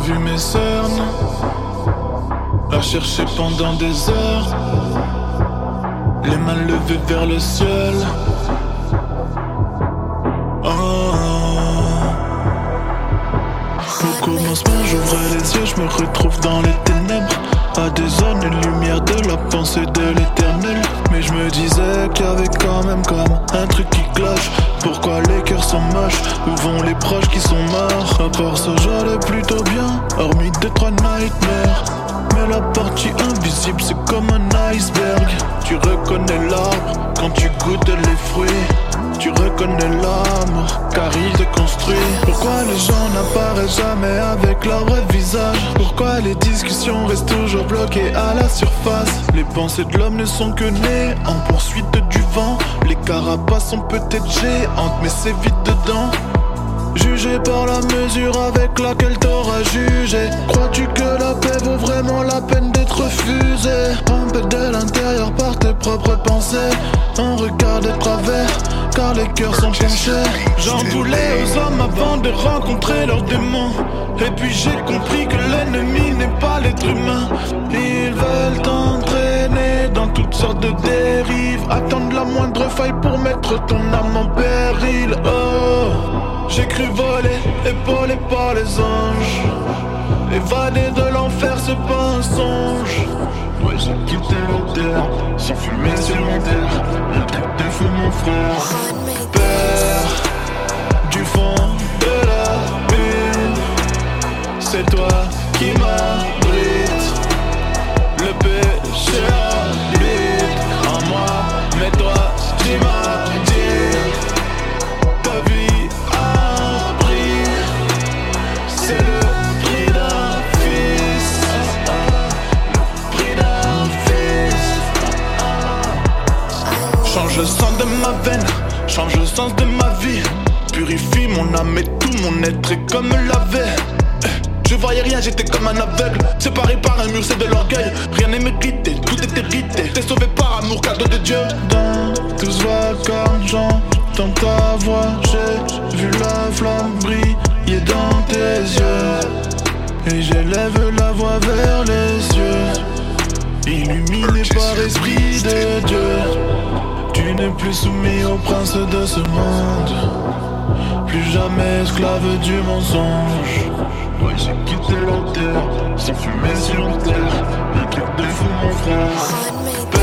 vu mes cernes, à chercher pendant des heures, les mains levées vers le ciel. Au commencement j'ouvrais les yeux, je me retrouve dans les ténèbres, à des années-lumière de la pensée de l'éternel. Mais je me disais qu'il y avait quand même comme un truc qui cloche. Pourquoi les cœurs sont moches? Où vont les proches qui sont morts? À part ça j'allais plutôt bien, hormis 2-3 nightmares. Mais la partie invisible c'est comme un iceberg. Tu reconnais l'arbre quand tu goûtes les fruits. Tu reconnais l'amour car il te construit. Pourquoi les gens n'apparaissent jamais avec leur vrai visage? Pourquoi les discussions restent toujours bloquées à la surface? Les pensées de l'homme ne sont que nées en poursuite du vent. Les carapaces sont peut-être géantes mais c'est vide dedans. Jugé par la mesure avec laquelle t'auras jugé. Crois-tu que la paix vaut vraiment la peine d'être refusée? Un peu de l'intérieur par tes propres pensées. Un regard de travers car les cœurs sont penchés. J'en voulais aux hommes avant de rencontrer leurs démons. Et puis j'ai compris que l'ennemi n'est pas l'être humain. Ils veulent t'entraîner dans toutes sortes de dérives. Attendre la moindre faille pour mettre ton âme en péril. Oh, j'ai cru voler, épaulé par les anges. Évader de l'enfer c'est pas un songe. Ouais j'ai quitté la terre, sans fumer sur mon terre. Un truc de fou mon frère. Père du fond de la bulle, c'est toi qui m'abrite. Le péché habite en moi, mais toi tu m'as dit. Ta vie a un prix, c'est le prix d'un fils. Le prix d'un fils. Change le sang de ma veine, change le sens de ma vie. Purifie mon âme et tout mon être est comme la veille. Je voyais rien, j'étais comme un aveugle. Séparé par un mur, c'est de l'orgueil. Rien n'est mérité, tout est hérité. T'es sauvé par amour, cadeau de Dieu. Dans tous vacarmes, j'entends ta voix. J'ai vu la flamme briller dans tes yeux. Et j'élève la voix vers les cieux. Illuminé par esprit de Dieu. Tu n'es plus soumis au prince de ce monde. Plus jamais esclave du mensonge. Ouais j'ai quitté la terre, sans fumer sur terre. Un truc de fou mon frère.